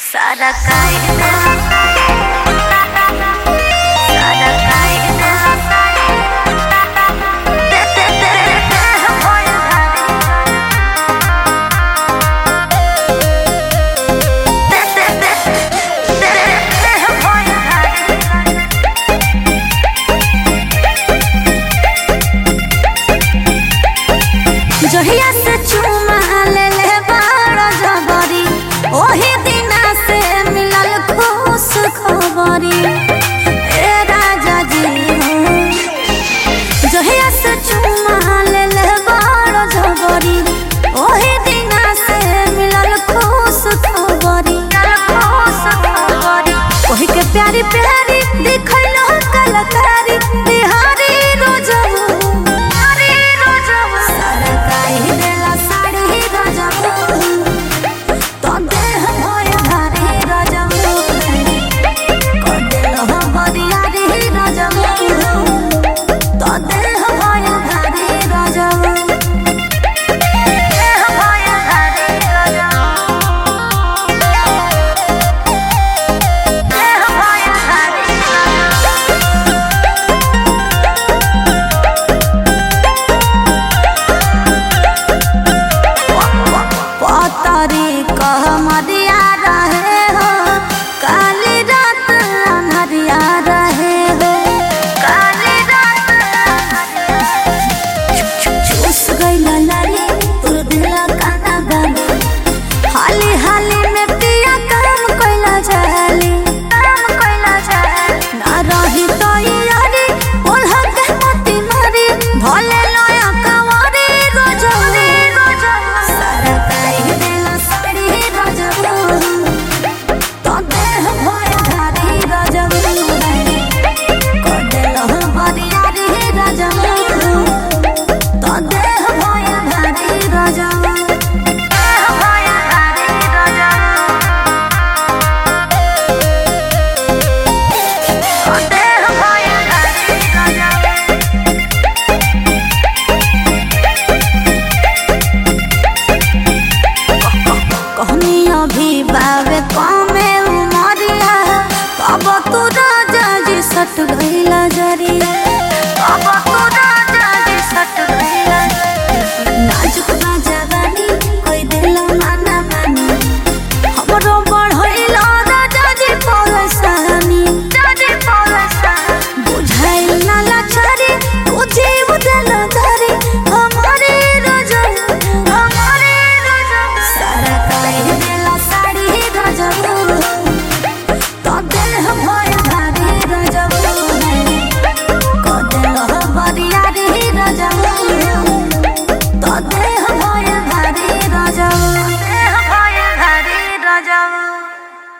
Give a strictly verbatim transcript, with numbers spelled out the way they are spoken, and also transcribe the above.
सारा कायदा सारा कायदा ते ते तेरे देह होय भारी ते ते तेरे देह होय भारी जहिया से चुमा ले ले बाड़ा जबरी ओही खबरी ए राजा जी जहिया से चुमा ले ले बाड़ा जबरी ओही दिना से मिलल खुश खबरी खुश खबरी ओही के प्यारी प्यारी दिखैलो कलाकारी बिहारी रोजबू बिहारी रोजबू सारा काहे देला साड़ी रोजबू तो देह होय भारी रोजबू मरिया रहे हो काली रात अनहरिया रहे हो काली रात चूस गइला लाली तोर दिला काना गाली हाली हाली में पिया करम कइला जाली करम कइला जाली ना रही तो यारी ओल्हा के मती मारी भले लया कवारी रोजरी रोजरी सारा काहे देला साड़ी भी बावे कमे उमरिया कब तू राजा जी सट गइला जरिया कब तू राजा जी सट गइला नाजुक बा जवानी कोई दिलो माना मानी हमरो बढ़इला राजा जी परेशानी राजा परेशानी बुझाइल ना लाचारी तू जीव देला धरी हमारे राजा हमारे राजा सारा काहे तो दिल भर